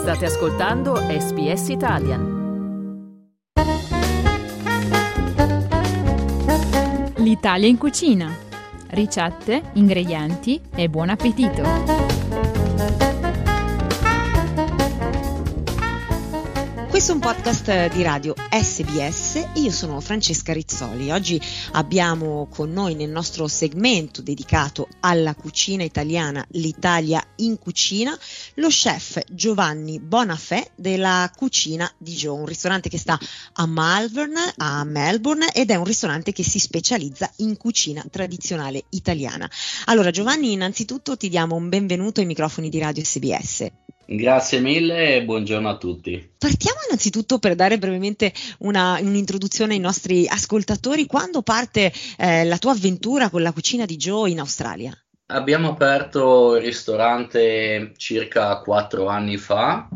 State ascoltando SBS Italian. L'Italia in cucina. Ricette, ingredienti e buon appetito! Questo è un podcast di radio SBS, io sono Francesca Rizzoli. Oggi abbiamo con noi nel nostro segmento dedicato alla cucina italiana, l'Italia in cucina, lo chef Giovanni Bonafè della Cucina di Joe, un ristorante che sta a Melbourne ed è un ristorante che si specializza in cucina tradizionale italiana. Allora Giovanni, innanzitutto ti diamo un benvenuto ai microfoni di radio SBS. Grazie mille e buongiorno a tutti. Partiamo innanzitutto per dare brevemente un'introduzione ai nostri ascoltatori. Quando parte la tua avventura con la Cucina di Joe in Australia? Abbiamo aperto il ristorante circa 4 anni fa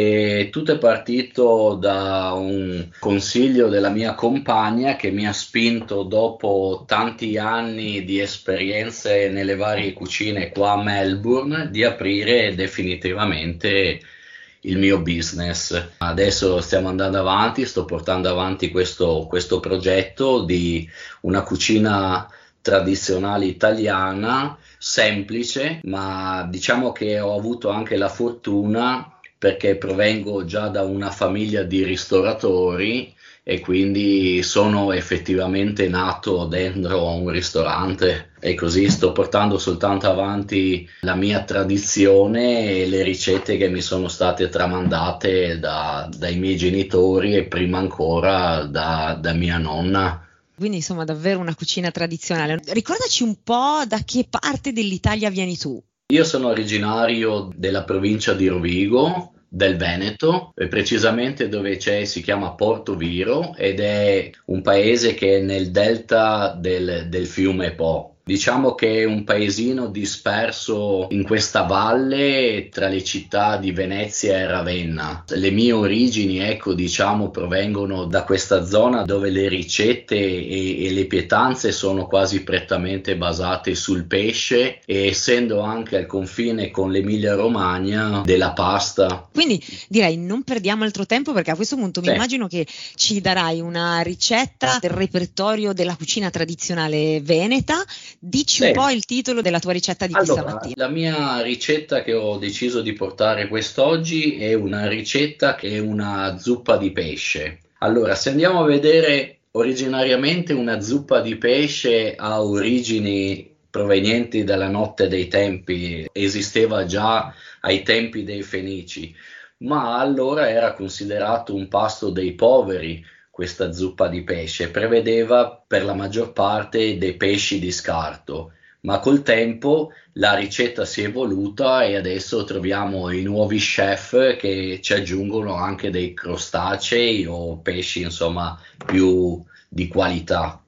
e tutto è partito da un consiglio della mia compagna che mi ha spinto, dopo tanti anni di esperienze nelle varie cucine qua a Melbourne, di aprire definitivamente il mio business. Adesso stiamo andando avanti, sto portando avanti questo progetto di una cucina tradizionale italiana, semplice, ma diciamo che ho avuto anche la fortuna, perché provengo già da una famiglia di ristoratori e quindi sono effettivamente nato dentro un ristorante e così sto portando soltanto avanti la mia tradizione e le ricette che mi sono state tramandate dai miei genitori e prima ancora da mia nonna. Quindi insomma davvero una cucina tradizionale. Ricordaci un po' da che parte dell'Italia vieni tu. Io sono originario della provincia di Rovigo, del Veneto, e precisamente dove si chiama Porto Viro ed è un paese che è nel delta del fiume Po. Diciamo che è un paesino disperso in questa valle tra le città di Venezia e Ravenna. Le mie origini, diciamo, provengono da questa zona dove le ricette e le pietanze sono quasi prettamente basate sul pesce e essendo anche al confine con l'Emilia-Romagna della pasta. Quindi direi non perdiamo altro tempo, perché a questo punto mi immagino che ci darai una ricetta del repertorio della cucina tradizionale veneta. Dici un po' il titolo della tua ricetta di questa mattina. La mia ricetta che ho deciso di portare quest'oggi è una ricetta che è una zuppa di pesce. Allora, se andiamo a vedere, originariamente una zuppa di pesce ha origini provenienti dalla notte dei tempi, esisteva già ai tempi dei Fenici, ma allora era considerato un pasto dei poveri. Questa zuppa di pesce prevedeva per la maggior parte dei pesci di scarto, ma col tempo la ricetta si è evoluta e adesso troviamo i nuovi chef che ci aggiungono anche dei crostacei o pesci insomma più di qualità,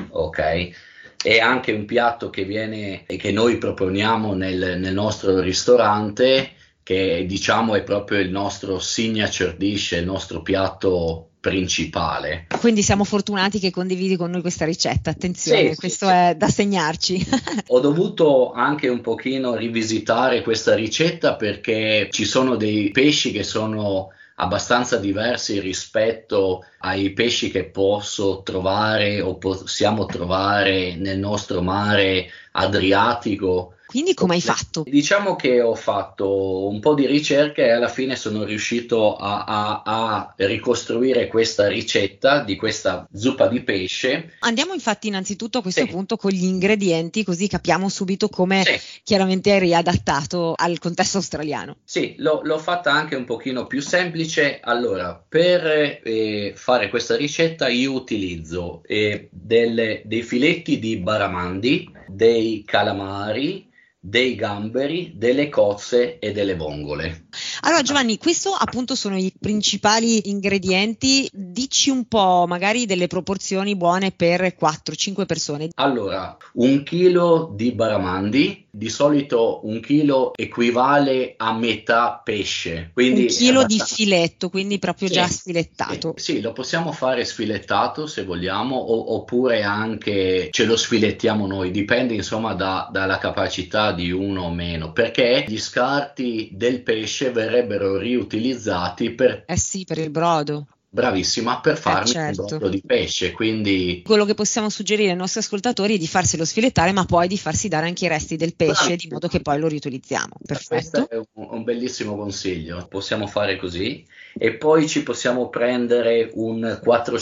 ok? È anche un piatto che noi proponiamo nel nostro ristorante, che diciamo è proprio il nostro signature dish, il nostro piatto principale. Quindi siamo fortunati che condividi con noi questa ricetta, attenzione, questo è da segnarci. Ho dovuto anche un pochino rivisitare questa ricetta perché ci sono dei pesci che sono abbastanza diversi rispetto ai pesci che posso trovare o possiamo trovare nel nostro mare Adriatico. Quindi come hai fatto? Diciamo che ho fatto un po' di ricerca e alla fine sono riuscito a ricostruire questa ricetta di questa zuppa di pesce. Andiamo infatti innanzitutto a questo punto con gli ingredienti, così capiamo subito come chiaramente hai riadattato al contesto australiano. Sì, l'ho fatta anche un pochino più semplice. Allora, per fare questa ricetta io utilizzo dei filetti di barramundi, dei calamari, dei gamberi, delle cozze e delle vongole. Allora Giovanni, questo appunto sono i principali ingredienti, dici un po' magari delle proporzioni buone per 4-5 persone. Allora, 1 chilo di barramundi, di solito 1 chilo equivale a metà pesce. Quindi 1 chilo di filetto, quindi proprio già sfilettato. Sì, lo possiamo fare sfilettato se vogliamo, oppure anche ce lo sfilettiamo noi, dipende insomma dalla capacità di uno o meno, perché gli scarti del pesce pesce verrebbero riutilizzati per, Eh sì, per il brodo. bravissima, per farmi un Certo. brodo di pesce, quindi Quello che possiamo suggerire ai nostri ascoltatori è di farselo sfilettare, ma poi di farsi dare anche i resti del pesce, di modo che poi lo riutilizziamo. questo Perfetto. è un bellissimo consiglio, possiamo fare così. E poi ci possiamo prendere un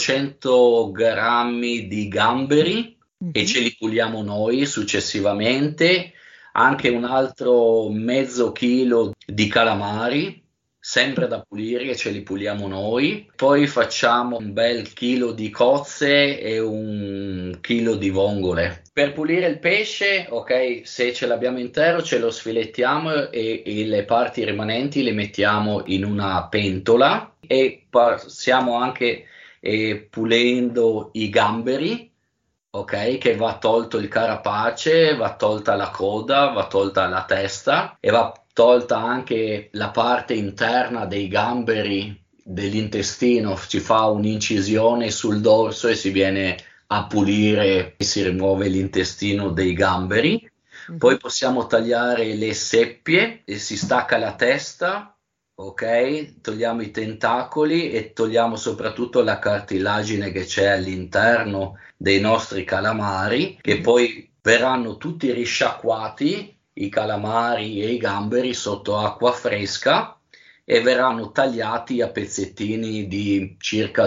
400 grammi di gamberi e Mhm. ce li puliamo noi successivamente, anche un altro mezzo chilo di calamari, sempre da pulire e ce li puliamo noi. Poi facciamo un bel chilo di cozze e un chilo di vongole. Per pulire il pesce, ok, se ce l'abbiamo intero ce lo sfilettiamo e le parti rimanenti le mettiamo in una pentola e passiamo anche pulendo i gamberi, ok, che va tolto il carapace, va tolta la coda, va tolta la testa e va tolta anche la parte interna dei gamberi dell'intestino, si fa un'incisione sul dorso e si viene a pulire e si rimuove l'intestino dei gamberi. Poi Mhm. possiamo tagliare le seppie e si stacca la testa, ok? Togliamo i tentacoli e togliamo soprattutto la cartilagine che c'è all'interno dei nostri calamari, che Mhm. poi verranno tutti risciacquati, i calamari e i gamberi, sotto acqua fresca e verranno tagliati a pezzettini di circa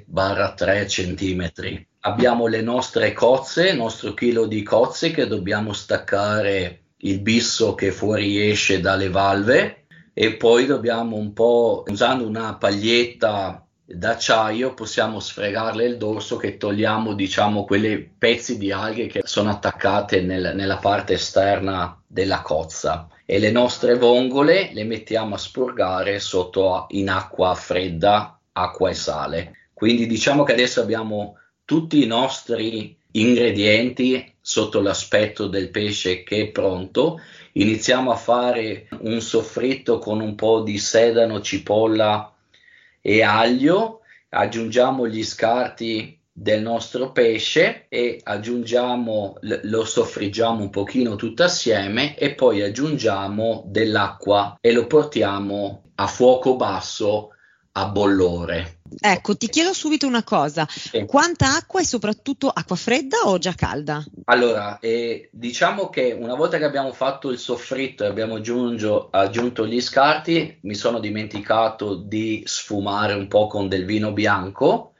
2-3 centimetri. Abbiamo le nostre cozze, il nostro chilo di cozze che dobbiamo staccare il bisso che fuoriesce dalle valve e poi dobbiamo un po', usando una paglietta d'acciaio, possiamo sfregarle il dorso che togliamo, diciamo, quelle pezzi di alghe che sono attaccate nella parte esterna della cozza. E le nostre vongole le mettiamo a spurgare in acqua fredda, acqua e sale. Quindi diciamo che adesso abbiamo tutti i nostri ingredienti sotto l'aspetto del pesce che è pronto. Iniziamo a fare un soffritto con un po' di sedano, cipolla e aglio, aggiungiamo gli scarti del nostro pesce e aggiungiamo, lo soffriggiamo un pochino tutto assieme e poi aggiungiamo dell'acqua e lo portiamo a fuoco basso a bollore. Ecco, ti chiedo subito una cosa, E quanta acqua e soprattutto acqua fredda o già calda? allora, diciamo che una volta che abbiamo fatto il soffritto e abbiamo aggiunto gli scarti, mi sono dimenticato di sfumare un po' con del vino bianco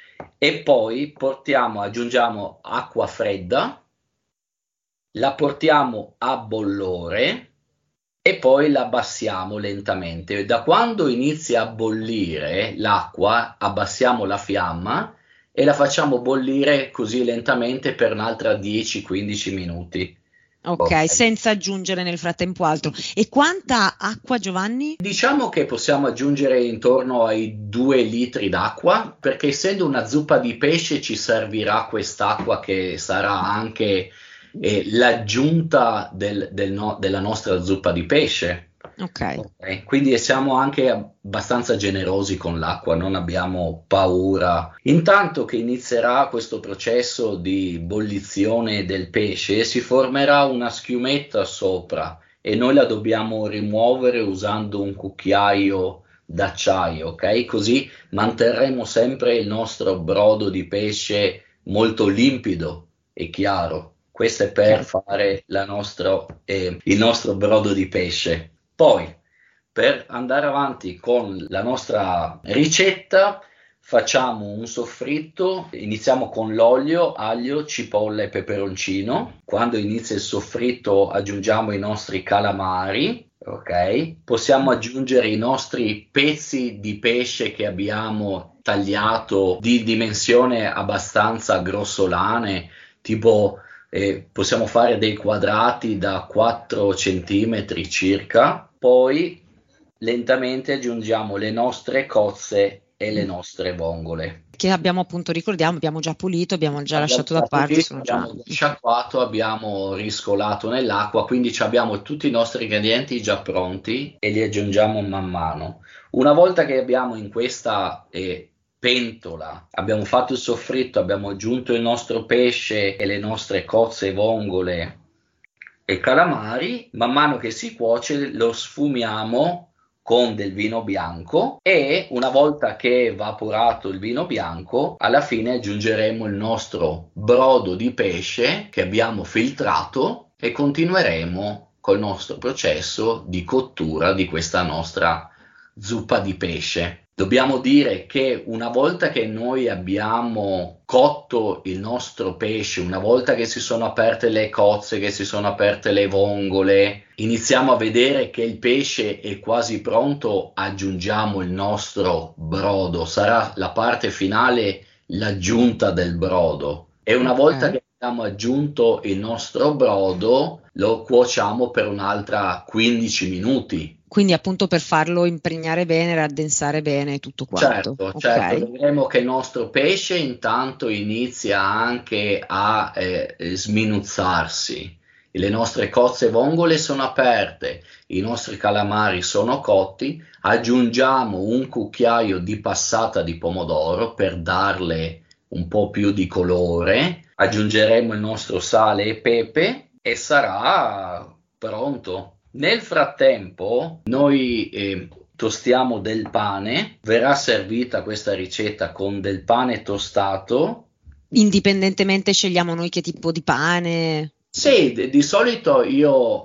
e poi aggiungiamo acqua fredda, la portiamo a bollore e poi la abbassiamo lentamente. Da quando inizia a bollire l'acqua, abbassiamo la fiamma e la facciamo bollire così lentamente per un'altra 10-15 minuti. Ok, Ok. senza aggiungere nel frattempo altro. E quanta acqua, Giovanni? Diciamo che possiamo aggiungere intorno ai 2 litri d'acqua, perché essendo una zuppa di pesce ci servirà quest'acqua che sarà anche l'aggiunta della nostra zuppa di pesce. Ok. Ok, quindi siamo anche abbastanza generosi con l'acqua, non abbiamo paura. Intanto che inizierà questo processo di bollizione del pesce, si formerà una schiumetta sopra e noi la dobbiamo rimuovere usando un cucchiaio d'acciaio, ok? Così manterremo sempre il nostro brodo di pesce molto limpido e chiaro. Questo è per Ok. fare il nostro brodo di pesce. Poi, per andare avanti con la nostra ricetta, facciamo un soffritto, iniziamo con l'olio, aglio, cipolla e peperoncino. Quando inizia il soffritto aggiungiamo i nostri calamari, ok? Possiamo aggiungere i nostri pezzi di pesce che abbiamo tagliato di dimensione abbastanza grossolane, tipo possiamo fare dei quadrati da 4 centimetri circa, poi lentamente aggiungiamo le nostre cozze e le nostre vongole. Che abbiamo appunto, ricordiamo, abbiamo già pulito, abbiamo già Abbiamo lasciato da già parte, pulito, sono già... abbiamo sciacquato, abbiamo riscolato nell'acqua, quindi abbiamo tutti i nostri ingredienti già pronti e li aggiungiamo man mano. Una volta che abbiamo in questa pentola, abbiamo fatto il soffritto, abbiamo aggiunto il nostro pesce e le nostre cozze, vongole e calamari, man mano che si cuoce lo sfumiamo con del vino bianco, e una volta che è evaporato il vino bianco, alla fine aggiungeremo il nostro brodo di pesce che abbiamo filtrato e continueremo col nostro processo di cottura di questa nostra zuppa di pesce. Dobbiamo dire che una volta che noi abbiamo cotto il nostro pesce, una volta che si sono aperte le cozze, che si sono aperte le vongole, iniziamo a vedere che il pesce è quasi pronto, aggiungiamo il nostro brodo. Sarà la parte finale l'aggiunta del brodo. E una volta che abbiamo aggiunto il nostro brodo, lo cuociamo per un'altra 15 minuti. Quindi appunto per farlo impregnare bene, raddensare bene tutto quanto. Certo, vedremo che il nostro pesce intanto inizia anche a sminuzzarsi. Le nostre cozze vongole sono aperte, i nostri calamari sono cotti, aggiungiamo un cucchiaio di passata di pomodoro per darle un po' più di colore, aggiungeremo il nostro sale e pepe e sarà pronto. Nel frattempo noi tostiamo del pane, verrà servita questa ricetta con del pane tostato. Indipendentemente scegliamo noi che tipo di pane? Sì, di solito io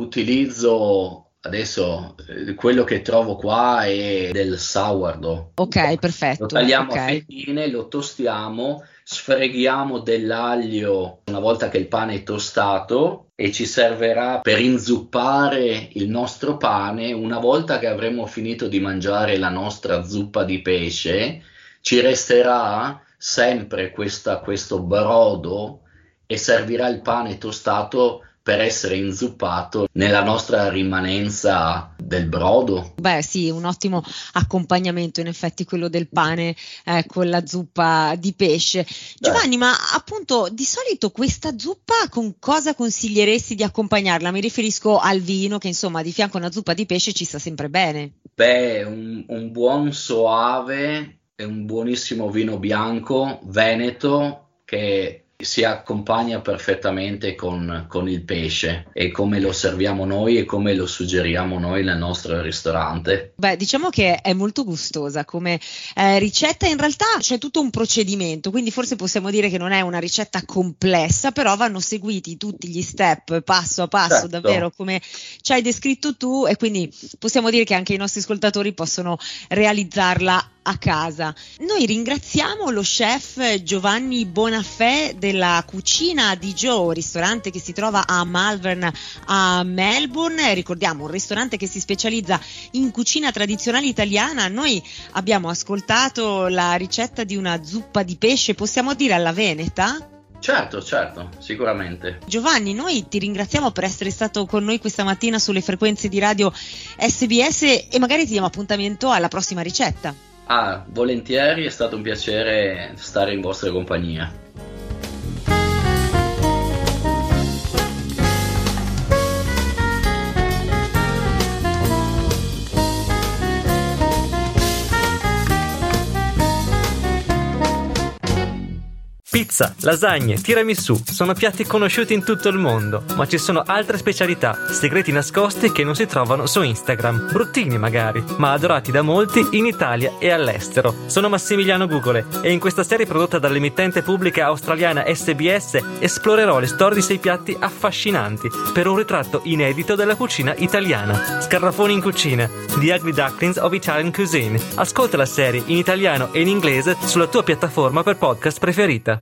utilizzo, adesso quello che trovo qua è del sourdough. Ok, perfetto. Lo tagliamo a fettine, lo tostiamo, sfreghiamo dell'aglio una volta che il pane è tostato e ci servirà per inzuppare il nostro pane. Una volta che avremo finito di mangiare la nostra zuppa di pesce, ci resterà sempre questo brodo e servirà il pane tostato per essere inzuppato nella nostra rimanenza del brodo. Beh sì, un ottimo accompagnamento in effetti quello del pane con la zuppa di pesce. Giovanni, ma appunto di solito questa zuppa con cosa consiglieresti di accompagnarla? Mi riferisco al vino che insomma di fianco a una zuppa di pesce ci sta sempre bene. Beh, un buon soave e un buonissimo vino bianco veneto che si accompagna perfettamente con il pesce, e come lo serviamo noi e come lo suggeriamo noi nel nostro ristorante. Beh, diciamo che è molto gustosa come ricetta. In realtà c'è tutto un procedimento, quindi forse possiamo dire che non è una ricetta complessa, però vanno seguiti tutti gli step passo a passo, certo, davvero come ci hai descritto tu, e quindi possiamo dire che anche i nostri ascoltatori possono realizzarla a casa. Noi ringraziamo lo chef Giovanni Bonafè della Cucina di Joe, ristorante che si trova a Malvern a Melbourne. Ricordiamo, un ristorante che si specializza in cucina tradizionale italiana. Noi abbiamo ascoltato la ricetta di una zuppa di pesce, possiamo dire alla veneta? Certo, sicuramente. Giovanni, noi ti ringraziamo per essere stato con noi questa mattina sulle frequenze di radio SBS e magari ti diamo appuntamento alla prossima ricetta. Volentieri, è stato un piacere stare in vostra compagnia. Pizza, lasagne, tiramisù sono piatti conosciuti in tutto il mondo, ma ci sono altre specialità, segreti nascosti che non si trovano su Instagram, bruttini magari, ma adorati da molti in Italia e all'estero. Sono Massimiliano Gugole e in questa serie prodotta dall'emittente pubblica australiana SBS esplorerò le storie di 6 piatti affascinanti per un ritratto inedito della cucina italiana. Scarafoni in cucina, The Ugly Ducklings of Italian Cuisine. Ascolta la serie in italiano e in inglese sulla tua piattaforma per podcast preferita.